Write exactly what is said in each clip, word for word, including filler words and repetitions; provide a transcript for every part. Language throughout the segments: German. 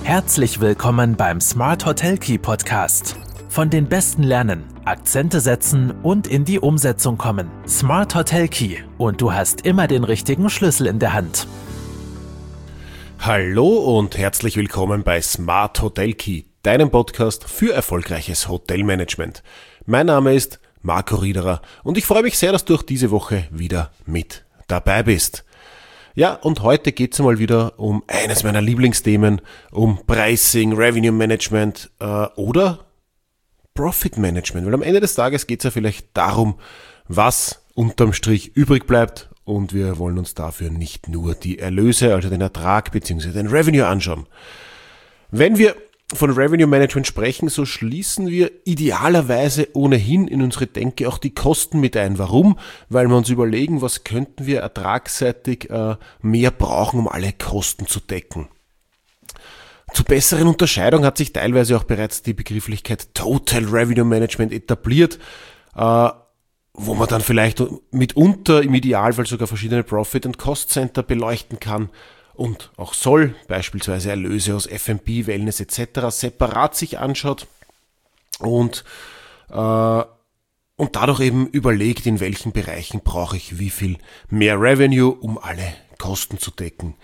Herzlich willkommen beim Smart Hotel Key Podcast. Von den Besten lernen, Akzente setzen und in die Umsetzung kommen. Smart Hotel Key und du hast immer den richtigen Schlüssel in der Hand. Hallo und herzlich willkommen bei Smart Hotel Key, deinem Podcast für erfolgreiches Hotelmanagement. Mein Name ist Marco Riederer und ich freue mich sehr, dass du auch diese Woche wieder mit dabei bist. Ja, und heute geht es mal wieder um eines meiner Lieblingsthemen, um Pricing, Revenue Management äh, oder Profit Management. Weil am Ende des Tages geht es ja vielleicht darum, was unterm Strich übrig bleibt, und wir wollen uns dafür nicht nur die Erlöse, also den Ertrag bzw. den Revenue anschauen. Wenn wir von Revenue Management sprechen, so schließen wir idealerweise ohnehin in unsere Denke auch die Kosten mit ein. Warum? Weil wir uns überlegen, was könnten wir ertragsseitig äh, mehr brauchen, um alle Kosten zu decken. Zur besseren Unterscheidung hat sich teilweise auch bereits die Begrifflichkeit Total Revenue Management etabliert, äh, wo man dann vielleicht mitunter im Idealfall sogar verschiedene Profit- und Cost-Center beleuchten kann und auch soll, beispielsweise Erlöse aus F und B, Wellness et cetera separat sich anschaut und, äh, und dadurch eben überlegt, in welchen Bereichen brauche ich wie viel mehr Revenue, um alle Kosten zu decken.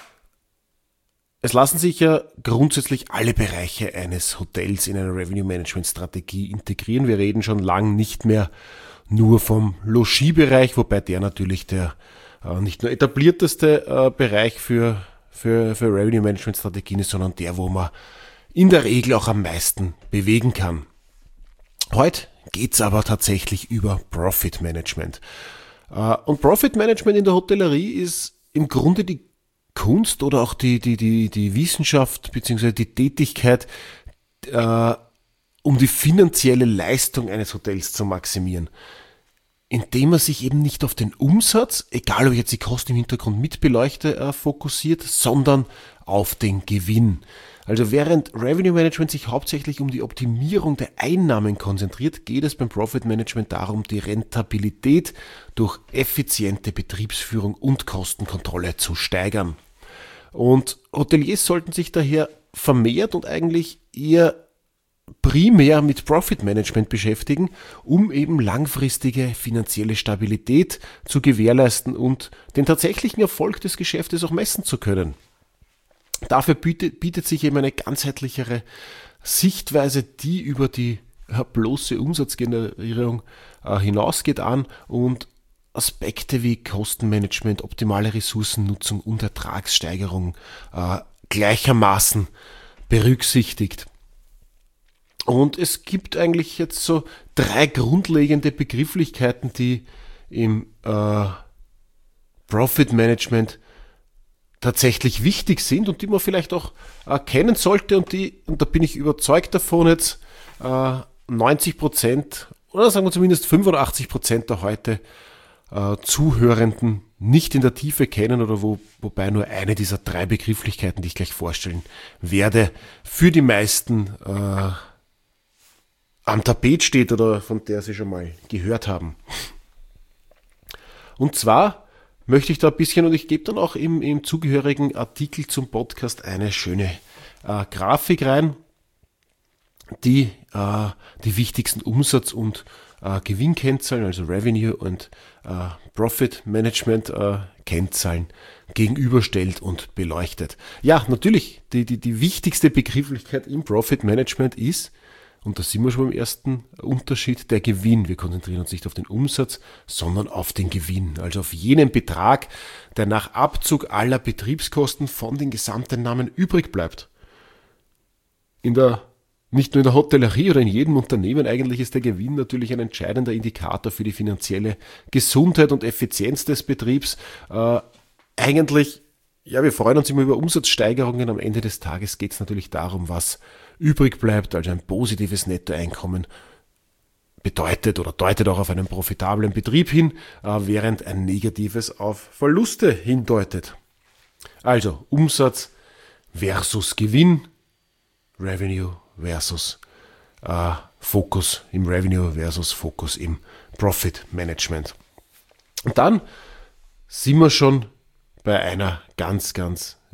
Es lassen sich ja grundsätzlich alle Bereiche eines Hotels in eine Revenue-Management-Strategie integrieren. Wir reden schon lang nicht mehr nur vom Logis-Bereich, wobei der natürlich der äh, nicht nur etablierteste äh, Bereich für, für, für Revenue-Management-Strategien ist, sondern der, wo man in der Regel auch am meisten bewegen kann. Heute geht's aber tatsächlich über Profit-Management. Äh, und Profit-Management in der Hotellerie ist im Grunde die Kunst oder auch die, die, die, die Wissenschaft bzw. die Tätigkeit, äh, um die finanzielle Leistung eines Hotels zu maximieren, indem man sich eben nicht auf den Umsatz, egal ob ich jetzt die Kosten im Hintergrund mitbeleuchte, äh, fokussiert, sondern auf den Gewinn. Also während Revenue Management sich hauptsächlich um die Optimierung der Einnahmen konzentriert, geht es beim Profit Management darum, die Rentabilität durch effiziente Betriebsführung und Kostenkontrolle zu steigern. Und Hoteliers sollten sich daher vermehrt und eigentlich eher primär mit Profit Management beschäftigen, um eben langfristige finanzielle Stabilität zu gewährleisten und den tatsächlichen Erfolg des Geschäftes auch messen zu können. Dafür bietet, bietet sich eben eine ganzheitlichere Sichtweise, die über die äh, bloße Umsatzgenerierung äh, hinausgeht, an und Aspekte wie Kostenmanagement, optimale Ressourcennutzung und Ertragssteigerung äh, gleichermaßen berücksichtigt. Und es gibt eigentlich jetzt so drei grundlegende Begrifflichkeiten, die im äh, Profit Management tatsächlich wichtig sind und die man vielleicht auch äh, kennen sollte und die, und da bin ich überzeugt davon, jetzt äh, neunzig Prozent oder sagen wir zumindest fünfundachtzig Prozent der heute äh, Zuhörenden nicht in der Tiefe kennen oder wo, wobei nur eine dieser drei Begrifflichkeiten, die ich gleich vorstellen werde, für die meisten äh, am Tapet steht oder von der Sie schon mal gehört haben. Und zwar möchte ich da ein bisschen, und ich gebe dann auch im, im zugehörigen Artikel zum Podcast eine schöne äh, Grafik rein, die äh, die wichtigsten Umsatz- und äh, Gewinnkennzahlen, also Revenue und äh, Profit Management äh, Kennzahlen gegenüberstellt und beleuchtet. Ja, natürlich, die, die, die wichtigste Begrifflichkeit im Profit Management ist, und da sind wir schon beim ersten Unterschied, der Gewinn. Wir konzentrieren uns nicht auf den Umsatz, sondern auf den Gewinn. Also auf jenen Betrag, der nach Abzug aller Betriebskosten von den Gesamteinnahmen übrig bleibt. In der, nicht nur in der Hotellerie oder in jedem Unternehmen, eigentlich ist der Gewinn natürlich ein entscheidender Indikator für die finanzielle Gesundheit und Effizienz des Betriebs. Äh, eigentlich, ja, wir freuen uns immer über Umsatzsteigerungen. Am Ende des Tages geht es natürlich darum, was übrig bleibt, also ein positives Nettoeinkommen bedeutet oder deutet auch auf einen profitablen Betrieb hin, während ein negatives auf Verluste hindeutet. Also Umsatz versus Gewinn, Revenue versus äh, Fokus im Revenue versus Fokus im Profit Management. Und dann sind wir schon bei einer ganz, ganz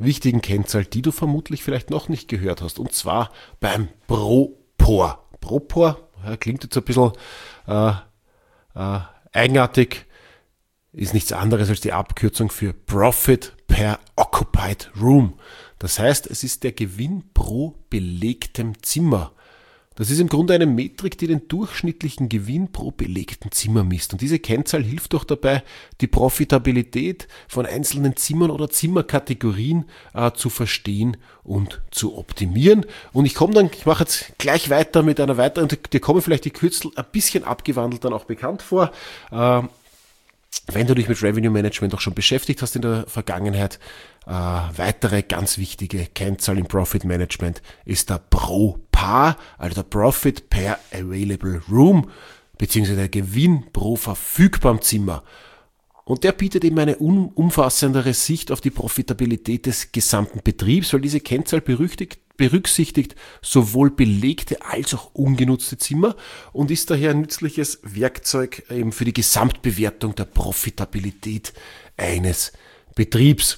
wichtigen Kennzahl, die du vermutlich vielleicht noch nicht gehört hast, und zwar beim Propor. Propor, ja, klingt jetzt ein bisschen äh, äh, eigenartig, ist nichts anderes als die Abkürzung für Profit per Occupied Room. Das heißt, es ist der Gewinn pro belegtem Zimmer. Das ist im Grunde eine Metrik, die den durchschnittlichen Gewinn pro belegten Zimmer misst. Und diese Kennzahl hilft auch dabei, die Profitabilität von einzelnen Zimmern oder Zimmerkategorien äh, zu verstehen und zu optimieren. Und ich komme dann, ich mache jetzt gleich weiter mit einer weiteren, dir kommen vielleicht die Kürzel ein bisschen abgewandelt dann auch bekannt vor. Äh, Wenn du dich mit Revenue Management auch schon beschäftigt hast in der Vergangenheit, äh, weitere ganz wichtige Kennzahl im Profit Management ist der Pro P A, also der Profit per Available Room, beziehungsweise der Gewinn pro verfügbarem Zimmer. Und der bietet eben eine umfassendere Sicht auf die Profitabilität des gesamten Betriebs, weil diese Kennzahl berücksichtigt sowohl belegte als auch ungenutzte Zimmer und ist daher ein nützliches Werkzeug eben für die Gesamtbewertung der Profitabilität eines Betriebs.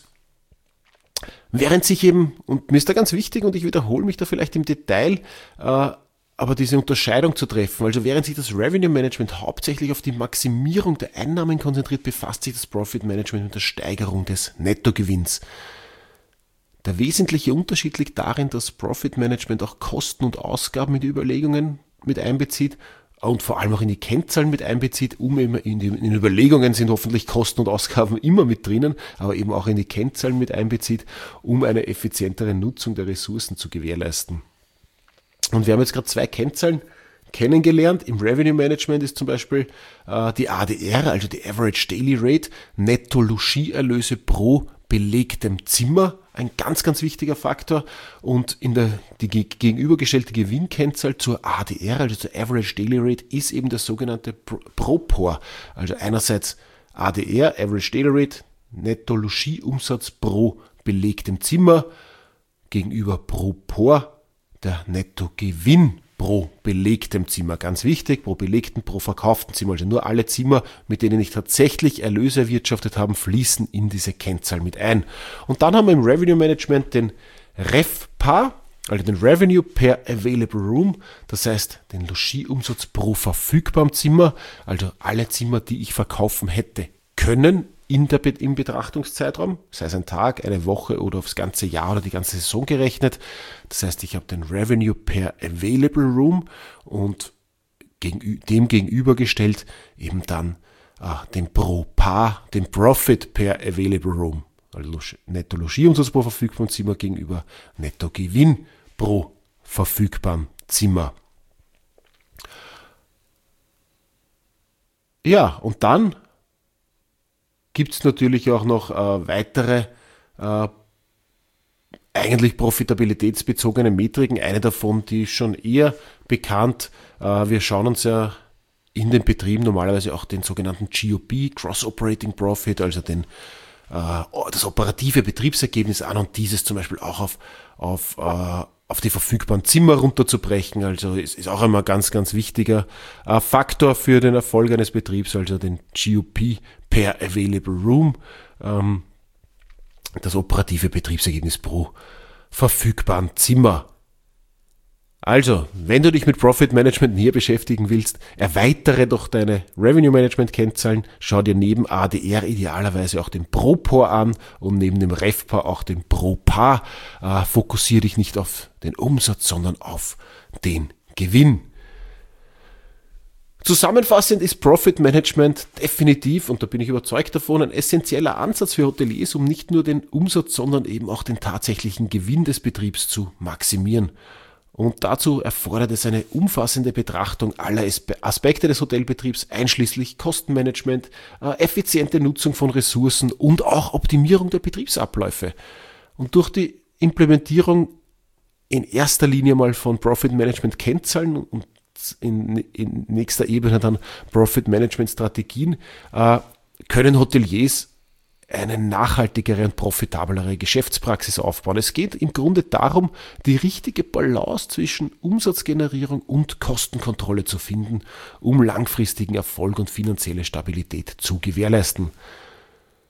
Während sich eben, und mir ist da ganz wichtig und ich wiederhole mich da vielleicht im Detail, äh, aber diese Unterscheidung zu treffen, also während sich das Revenue Management hauptsächlich auf die Maximierung der Einnahmen konzentriert, befasst sich das Profit Management mit der Steigerung des Nettogewinns. Der wesentliche Unterschied liegt darin, dass Profit Management auch Kosten und Ausgaben in die Überlegungen mit einbezieht und vor allem auch in die Kennzahlen mit einbezieht, um eben in die in den Überlegungen sind hoffentlich Kosten und Ausgaben immer mit drinnen, aber eben auch in die Kennzahlen mit einbezieht, um eine effizientere Nutzung der Ressourcen zu gewährleisten. Und wir haben jetzt gerade zwei Kennzahlen kennengelernt. Im Revenue Management ist zum Beispiel äh, die A D R, also die Average Daily Rate, Netto-Logieerlöse pro belegtem Zimmer, ein ganz, ganz wichtiger Faktor. Und in der die gegenübergestellte Gewinnkennzahl zur A D R, also zur Average Daily Rate, ist eben der sogenannte Propor. Also einerseits A D R, Average Daily Rate, Netto-Logieumsatz pro belegtem Zimmer, gegenüber Propor, der Nettogewinn pro belegtem Zimmer. Ganz wichtig, pro belegten, pro verkauften Zimmer. Also nur alle Zimmer, mit denen ich tatsächlich Erlöse erwirtschaftet habe, fließen in diese Kennzahl mit ein. Und dann haben wir im Revenue Management den R E V P A, also den Revenue per Available Room, das heißt den Logieumsatz pro verfügbarem Zimmer, also alle Zimmer, die ich verkaufen hätte können in der, im Betrachtungszeitraum, sei es ein Tag, eine Woche oder aufs ganze Jahr oder die ganze Saison gerechnet. Das heißt, ich habe den Revenue per Available Room und gegen, dem gegenübergestellt eben dann äh, den Pro P A, den Profit per Available Room, also Netto-Logieumsatz pro verfügbarem Zimmer gegenüber Nettogewinn pro verfügbarem Zimmer. Ja, und dann gibt es natürlich auch noch äh, weitere äh, eigentlich profitabilitätsbezogene Metriken. Eine davon, die ist schon eher bekannt. Äh, wir schauen uns ja in den Betrieben normalerweise auch den sogenannten G O P, Gross Operating Profit, also den, äh, das operative Betriebsergebnis an und dieses zum Beispiel auch auf, auf, äh, auf die verfügbaren Zimmer runterzubrechen. Also es ist auch immer ein ganz, ganz wichtiger äh, Faktor für den Erfolg eines Betriebs, also den G O P per Available Room, ähm, das operative Betriebsergebnis pro verfügbaren Zimmer. Also, wenn du dich mit Profit Management näher beschäftigen willst, erweitere doch deine Revenue Management Kennzahlen, schau dir neben A D R idealerweise auch den Propor an und neben dem R E V P A auch den Pro P A. Äh, fokussiere dich nicht auf den Umsatz, sondern auf den Gewinn. Zusammenfassend ist Profit Management definitiv, und da bin ich überzeugt davon, ein essentieller Ansatz für Hoteliers, um nicht nur den Umsatz, sondern eben auch den tatsächlichen Gewinn des Betriebs zu maximieren. Und dazu erfordert es eine umfassende Betrachtung aller Aspekte des Hotelbetriebs, einschließlich Kostenmanagement, effiziente Nutzung von Ressourcen und auch Optimierung der Betriebsabläufe. Und durch die Implementierung in erster Linie mal von Profit Management Kennzahlen und in, in nächster Ebene dann Profit Management Strategien äh, können Hoteliers eine nachhaltigere und profitablere Geschäftspraxis aufbauen. Es geht im Grunde darum, die richtige Balance zwischen Umsatzgenerierung und Kostenkontrolle zu finden, um langfristigen Erfolg und finanzielle Stabilität zu gewährleisten.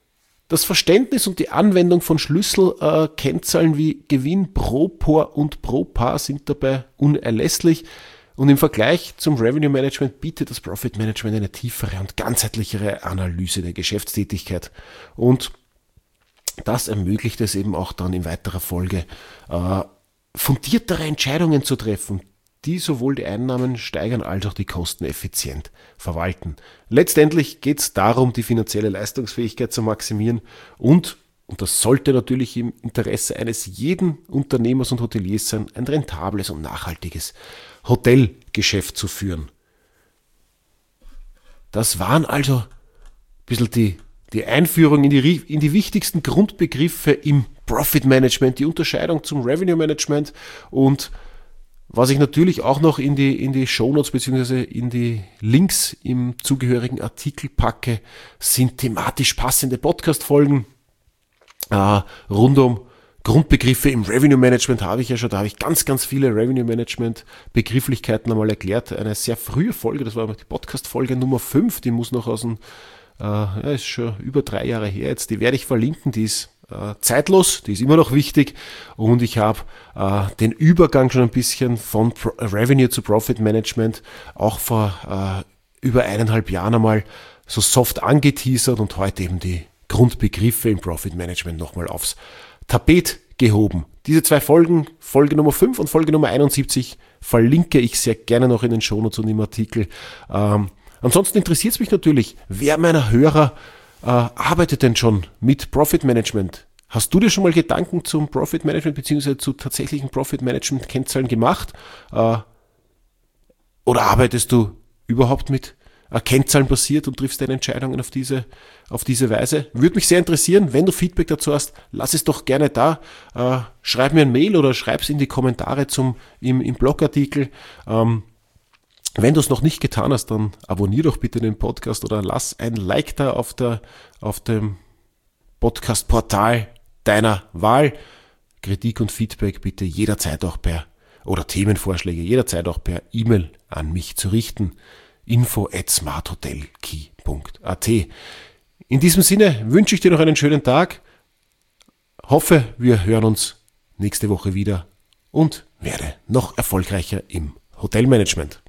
Das Verständnis und die Anwendung von Schlüsselkennzahlen äh, wie Gewinn pro Por und pro Paar sind dabei unerlässlich. Und im Vergleich zum Revenue Management bietet das Profit Management eine tiefere und ganzheitlichere Analyse der Geschäftstätigkeit. Und das ermöglicht es eben auch dann in weiterer Folge, äh, fundiertere Entscheidungen zu treffen, die sowohl die Einnahmen steigern als auch die Kosten effizient verwalten. Letztendlich geht es darum, die finanzielle Leistungsfähigkeit zu maximieren und, und das sollte natürlich im Interesse eines jeden Unternehmers und Hoteliers sein, ein rentables und nachhaltiges Hotelgeschäft zu führen. Das waren also ein bisschen die, die Einführung in die, in die wichtigsten Grundbegriffe im Profit Management, die Unterscheidung zum Revenue Management und was ich natürlich auch noch in die, in die Shownotes bzw. in die Links im zugehörigen Artikel packe, sind thematisch passende Podcast-Folgen äh, rund um Grundbegriffe im Revenue Management habe ich ja schon, da habe ich ganz, ganz viele Revenue Management Begrifflichkeiten einmal erklärt. Eine sehr frühe Folge, das war die Podcast-Folge Nummer fünf, die muss noch aus dem, äh, ja, ist schon über drei Jahre her jetzt, die werde ich verlinken, die ist äh, zeitlos, die ist immer noch wichtig und ich habe äh, den Übergang schon ein bisschen von Pro- Revenue zu Profit Management auch vor äh, über eineinhalb Jahren einmal so soft angeteasert und heute eben die Grundbegriffe im Profit Management nochmal aufs Tapet gehoben. Diese zwei Folgen, Folge Nummer fünf und Folge Nummer einundsiebzig, verlinke ich sehr gerne noch in den Shownotes und im Artikel. Ähm, ansonsten interessiert es mich natürlich, wer meiner Hörer äh, arbeitet denn schon mit Profit Management? Hast du dir schon mal Gedanken zum Profit Management bzw. zu tatsächlichen Profit Management Kennzahlen gemacht? Äh, oder arbeitest du überhaupt mit Kennzahlen basiert und triffst deine Entscheidungen auf diese, auf diese Weise. Würde mich sehr interessieren, wenn du Feedback dazu hast, lass es doch gerne da. Äh, schreib mir ein Mail oder schreib es in die Kommentare zum, im, im Blogartikel. Ähm, wenn du es noch nicht getan hast, dann abonnier doch bitte den Podcast oder lass ein Like da auf, der, auf dem Podcast-Portal deiner Wahl. Kritik und Feedback bitte jederzeit auch per, oder Themenvorschläge jederzeit auch per E-Mail an mich zu richten. info at smarthotelkey punkt a t. In diesem Sinne wünsche ich dir noch einen schönen Tag, hoffe, wir hören uns nächste Woche wieder und werde noch erfolgreicher im Hotelmanagement.